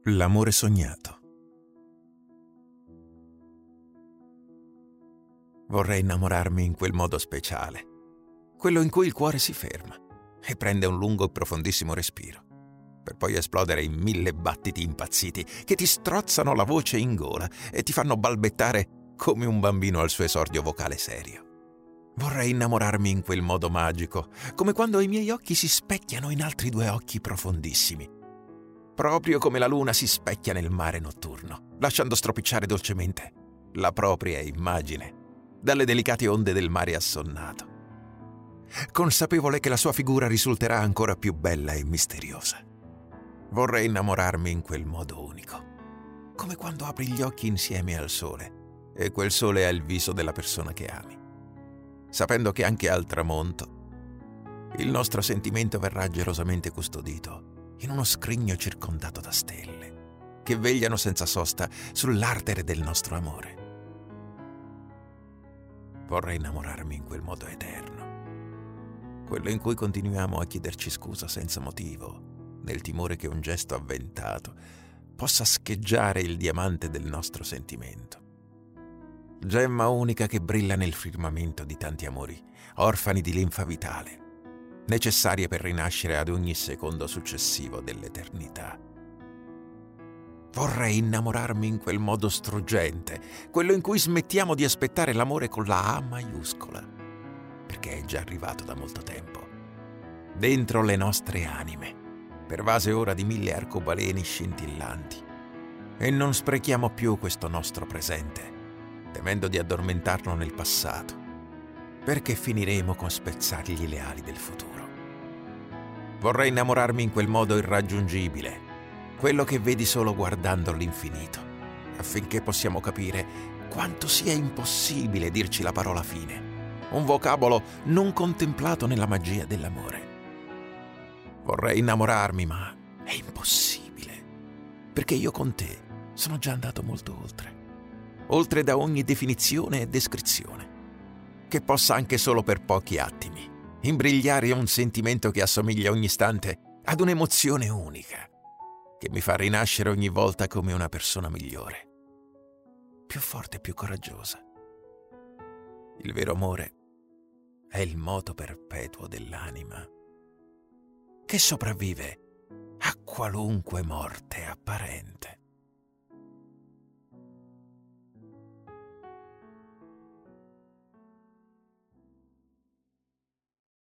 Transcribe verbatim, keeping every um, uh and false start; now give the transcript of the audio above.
L'amore sognato. Vorrei innamorarmi in quel modo speciale, quello in cui il cuore si ferma e prende un lungo e profondissimo respiro, per poi esplodere in mille battiti impazziti che ti strozzano la voce in gola e ti fanno balbettare come un bambino al suo esordio vocale serio. Vorrei innamorarmi in quel modo magico, come quando i miei occhi si specchiano in altri due occhi profondissimi, proprio come la luna si specchia nel mare notturno, lasciando stropicciare dolcemente la propria immagine dalle delicate onde del mare assonnato, consapevole che la sua figura risulterà ancora più bella e misteriosa. Vorrei innamorarmi in quel modo unico, come quando apri gli occhi insieme al sole e quel sole ha il viso della persona che ami, sapendo che anche al tramonto il nostro sentimento verrà gelosamente custodito in uno scrigno circondato da stelle che vegliano senza sosta sull'ardere del nostro amore. Vorrei innamorarmi in quel modo eterno, quello in cui continuiamo a chiederci scusa senza motivo, nel timore che un gesto avventato possa scheggiare il diamante del nostro sentimento. Gemma unica che brilla nel firmamento di tanti amori, orfani di linfa vitale, necessarie per rinascere ad ogni secondo successivo dell'eternità. Vorrei innamorarmi in quel modo struggente, quello in cui smettiamo di aspettare l'amore con la A maiuscola, perché è già arrivato da molto tempo, dentro le nostre anime, pervase ora di mille arcobaleni scintillanti, e non sprechiamo più questo nostro presente, temendo di addormentarlo nel passato, perché finiremo con spezzargli le ali del futuro. Vorrei innamorarmi in quel modo irraggiungibile, quello che vedi solo guardando l'infinito, affinché possiamo capire quanto sia impossibile dirci la parola fine, un vocabolo non contemplato nella magia dell'amore. Vorrei innamorarmi, ma è impossibile, perché io con te sono già andato molto oltre, oltre da ogni definizione e descrizione, che possa anche solo per pochi attimi imbrigliare un sentimento che assomiglia ogni istante ad un'emozione unica, che mi fa rinascere ogni volta come una persona migliore, più forte e più coraggiosa. Il vero amore è il moto perpetuo dell'anima, che sopravvive a qualunque morte apparente.